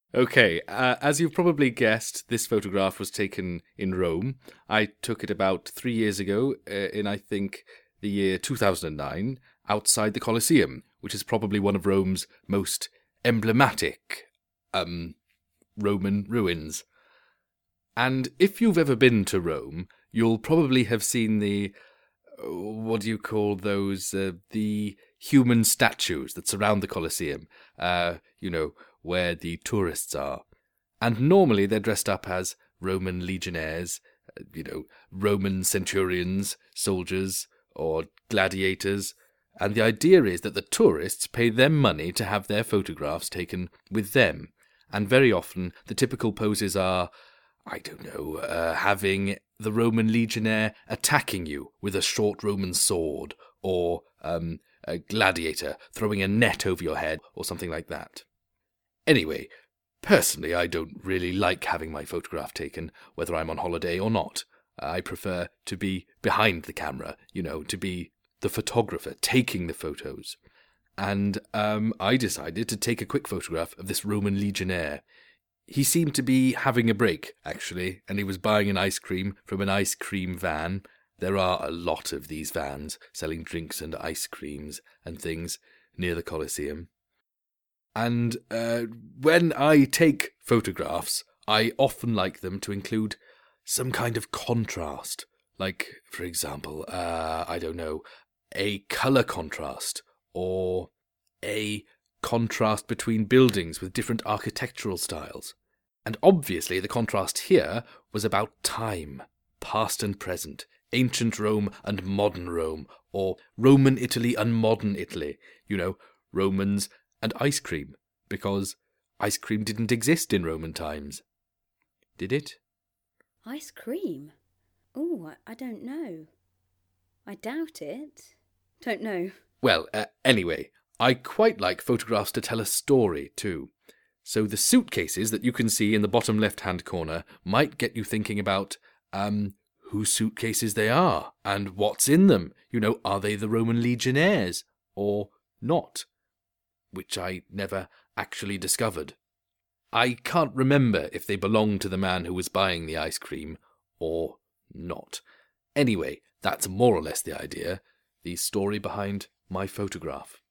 Okay, as you've probably guessed, this photograph was taken in Rome. I took it about 3 years ago, in I think the year 2009, outside the Colosseum, which is probably one of Rome's most emblematic Roman ruins. And if you've ever been to Rome, you'll probably have seen the what do you call those? The human statues that surround the Colosseum. Where the tourists are. And normally they're dressed up as Roman legionnaires, Roman centurions, soldiers, or gladiators. And the idea is that the tourists pay them money to have their photographs taken with them. And very often the typical poses are, having the Roman legionnaire attacking you with a short Roman sword, or a gladiator throwing a net over your head, or something like that. Anyway, personally, I don't really like having my photograph taken, whether I'm on holiday or not. I prefer to be behind the camera, to be the photographer taking the photos. And I decided to take a quick photograph of this Roman legionnaire. He seemed to be having a break, actually, and he was buying an ice cream from an ice cream van. There are a lot of these vans selling drinks and ice creams and things near the Colosseum. And when I take photographs, I often like them to include some kind of contrast. Like, for example, a colour contrast, or a contrast between buildings with different architectural styles. And obviously the contrast here was about time, past and present, ancient Rome and modern Rome, or Roman Italy and modern Italy, Romans and ice cream, because ice cream didn't exist in Roman times. Did it? Ice cream? Oh, I don't know. I doubt it. Don't know. Well, anyway, I quite like photographs to tell a story, too. So the suitcases that you can see in the bottom left-hand corner might get you thinking about, whose suitcases they are, and what's in them. Are they the Roman legionnaires, or not? Which I never actually discovered. I can't remember if they belonged to the man who was buying the ice cream, or not. Anyway, that's more or less the idea, the story behind my photograph.